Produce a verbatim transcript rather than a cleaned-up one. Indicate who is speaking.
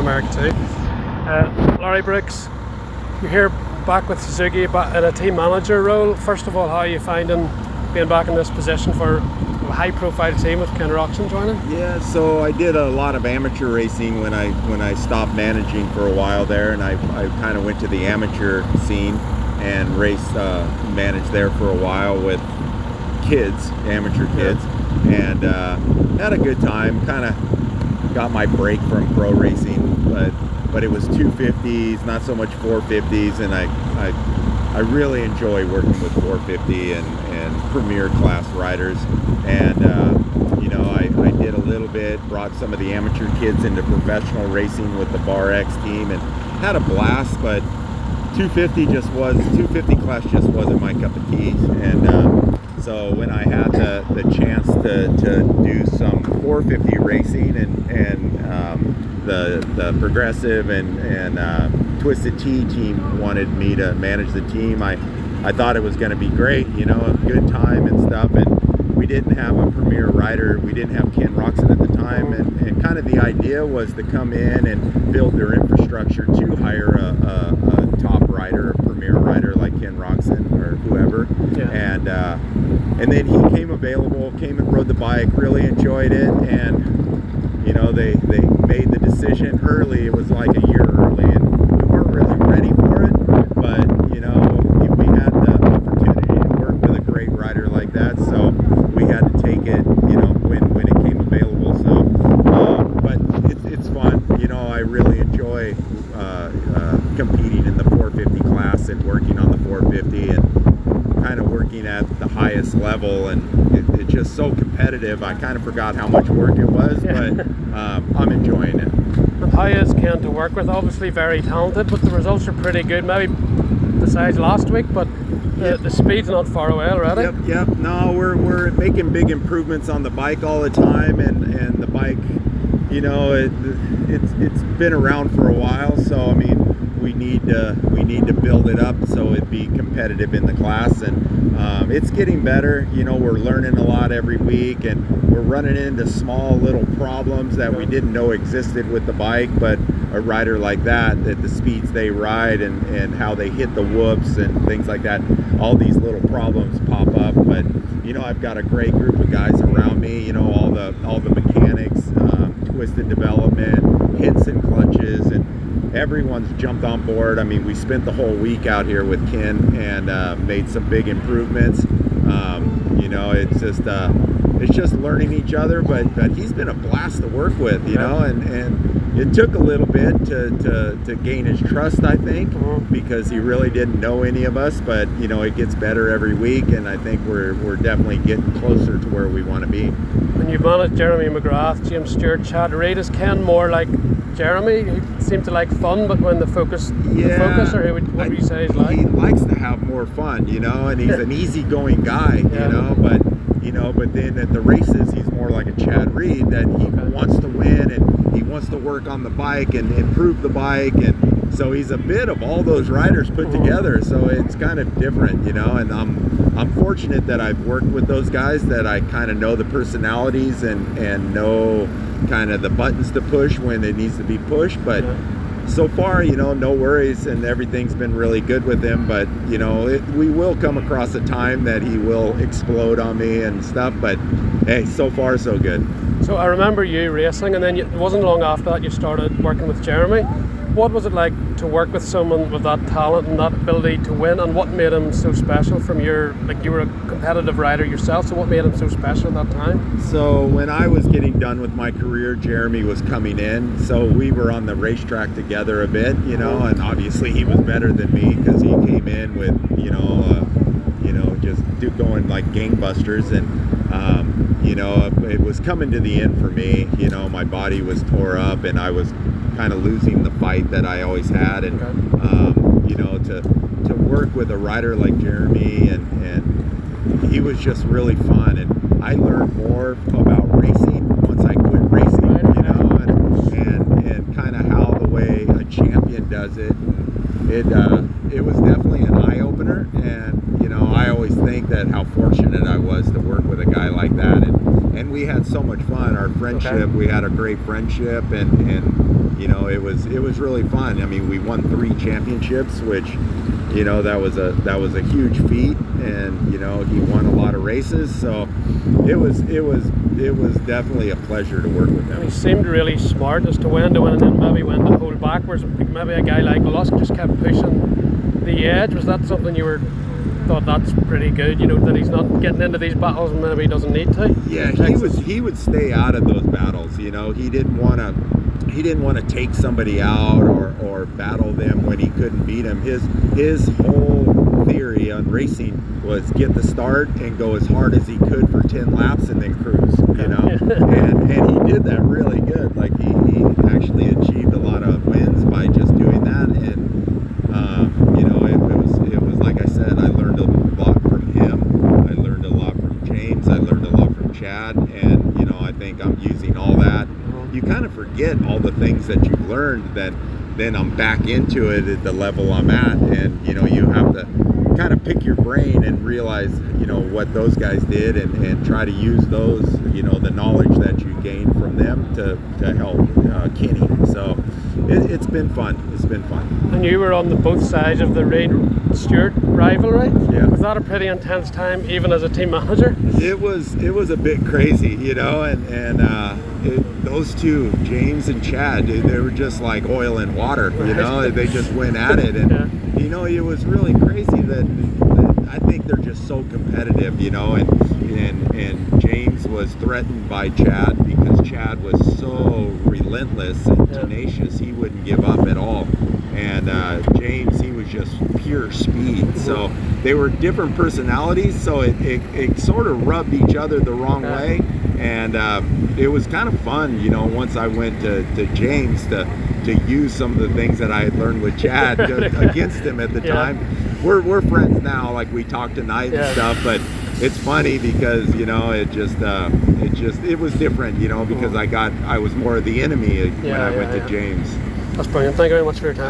Speaker 1: America too. Uh, Larry Brooks, you're here back with Suzuki but in a team manager role. First of all, how are you finding being back in this position for a high-profile team with Ken Roczen joining?
Speaker 2: Yeah, so I did a lot of amateur racing when I when I stopped managing for a while there, and I, I kind of went to the amateur scene and raced, uh, managed there for a while with kids, amateur kids, and uh, had a good time. Kind of got my break from pro racing, but but it was two fifties, not so much four fifties, and I I, I really enjoy working with four fifty and, and premier class riders. And uh, you know, I, I did a little bit, brought some of the amateur kids into professional racing with the Bar X team, and had a blast. But two fifty just was two fifty class just wasn't my cup of tea. And uh, so when I had the, the chance to, to do some four fifty racing, and and um, the the Progressive and and uh, Twisted Tea team wanted me to manage the team, I I thought it was going to be great, you know, a good time and stuff. And we didn't have a premier rider. We didn't have Ken Roczen at the time, and, and kind of the idea was to come in and build their infrastructure to hire a, a, a top rider, a premier rider like Ken Roczen or whoever.
Speaker 1: Yeah.
Speaker 2: And uh, and then he came available, came and rode the bike, really enjoyed it, and you know, they they made the decision early. It was like a year early, and we weren't really ready for it, but you know, we had the opportunity to work with a great rider like that, so we had to take it, you know, when, when it came available. So, um, but it's, it's fun. You know, I really enjoy uh, uh, competing in the four fifty class and working on the four fifty and kind of working at the highest level. And it, it's just so competitive. I kind of forgot how much work it was,
Speaker 1: Yeah.
Speaker 2: but um, I'm enjoying it.
Speaker 1: And how is Ken to work with? Obviously very talented, but the results are pretty good. Maybe besides last week, but the, the speed's not far away already.
Speaker 2: Yep, yep. No, we're we're making big improvements on the bike all the time, and, and the bike, you know, it it's it's been around for a while. So I mean, we need to we need to build it up so it be competitive in the class, and um, it's getting better. You know, we're learning a lot every week, and we're running into small little problems that we didn't know existed with the bike, but a rider like that, that the speeds they ride and, and how they hit the whoops and things like that, all these little problems pop up. But you know, I've got a great group of guys around me, you know, all the all the mechanics, um, twisted development, hits and clutches, and everyone's jumped on board. I mean, we spent the whole week out here with Ken and uh, made some big improvements. Um, you know, it's just uh, it's just learning each other, but, but he's been a blast to work with, you know, and, and it took a little bit to, to, to gain his trust, I think,
Speaker 1: Mm-hmm.
Speaker 2: because he really didn't know any of us, but you know, it gets better every week, and I think we're we're definitely getting closer to where we want to be.
Speaker 1: When you managed Jeremy McGrath, James Stewart, Chad Reid, is Ken more like Jeremy? He seemed to like fun, but when the focus,
Speaker 2: Yeah,
Speaker 1: the focus, or what would
Speaker 2: I-
Speaker 1: you say he's like?
Speaker 2: He likes to have more fun, you know, and he's an easygoing guy,
Speaker 1: Yeah.
Speaker 2: you know, but you know, but then at the races, he's more like a Chad Reid, that he
Speaker 1: Okay.
Speaker 2: wants to win and he wants to work on the bike and improve the bike, and so he's a bit of all those riders put
Speaker 1: Mhm.
Speaker 2: together. So it's kind of different, you know, and I'm I'm fortunate that I've worked with those guys, that I kind of know the personalities and and know kind of the buttons to push when it needs to be pushed. But
Speaker 1: Yeah.
Speaker 2: so far, you know, no worries, and everything's been really good with him. But you know, it, we will come across a time that he will explode on me and stuff. But hey, so far so good.
Speaker 1: So I remember you racing, and then you, it wasn't long after that you started working with Jeremy. What was it like to work with someone with that talent and that ability to win, and what made him so special from your, like you were a competitive rider yourself, so what made him so special at that time?
Speaker 2: So when I was getting done with my career, Jeremy was coming in, so we were on the racetrack together a bit, you know, and obviously he was better than me because he came in with, you know, uh, you know, just do going like gangbusters, and um, you know, it was coming to the end for me. You know, my body was tore up, and I was kind of losing the fight that I always had, and
Speaker 1: Okay.
Speaker 2: um, you know, to to work with a rider like Jeremy, and and he was just really fun, and I learned more about racing once I quit racing, you know, and and, and kind of how the way a champion does it. It uh, it was definitely an eye opener, and you know, I always think that how fortunate I was to work with a guy like that, and and we had so much fun. Our friendship,
Speaker 1: Okay.
Speaker 2: we had a great friendship, and and you know, it was it was really fun. I mean, we won three championships, which, you know, that was a that was a huge feat, and you know, he won a lot of races, so it was it was it was definitely a pleasure to work with him.
Speaker 1: He seemed really smart as to when to win and then maybe when to hold back. Whereas maybe a guy like Lusk just kept pushing the edge. Was that something you were thought that's pretty good? You know, that he's not getting into these battles and maybe he doesn't need to.
Speaker 2: Yeah, he was he would stay out of those battles. You know, he didn't want to. He didn't want to take somebody out or, or battle them when he couldn't beat them. His his whole theory on racing was get the start and go as hard as he could for ten laps and then cruise. You know, and and he did that really good. Like he, he actually achieved a lot of wins by just doing that. And um, you know, it, it was it was like I said, I learned a lot from him. I learned a lot from James. I learned a lot from Chad. And you know, I think I'm using all that. You kind of forget all the things that you've learned, then then I'm back into it at the level I'm at, and you know, you have to kind of pick your brain and realize, you know, what those guys did, and, and try to use those, you know, the knowledge that you gained from them to, to help uh, Kenny. So it, it's been fun. It's been fun.
Speaker 1: And you were on the both sides of the Reid Stewart rivalry.
Speaker 2: Yeah.
Speaker 1: Was that a pretty intense time, even as a team manager?
Speaker 2: It was it was a bit crazy, you know, and and uh, it, those two, James and Chad, they, they were just like oil and water, you know. They just went at it, and yeah. you know, it was really crazy that, that I think they're just so competitive, you know, and and and James was threatened by Chad because Chad was so relentless and
Speaker 1: yeah.
Speaker 2: tenacious. He wouldn't give up at all. And uh, James, he was just pure speed. So they were different personalities, so it, it, it sort of rubbed each other the wrong way. And uh, it was kind of fun, you know, once I went to, to James to, to use some of the things that I had learned with Chad to, against him at the
Speaker 1: yeah.
Speaker 2: time. We're, we're friends now, like we talk tonight
Speaker 1: yeah.
Speaker 2: and stuff, but it's funny because, you know, it just, uh, it just, it was different, you know, because I got, I was more of the enemy when
Speaker 1: yeah,
Speaker 2: I
Speaker 1: yeah,
Speaker 2: went
Speaker 1: yeah.
Speaker 2: to James.
Speaker 1: That's brilliant. Thank you very much for your time.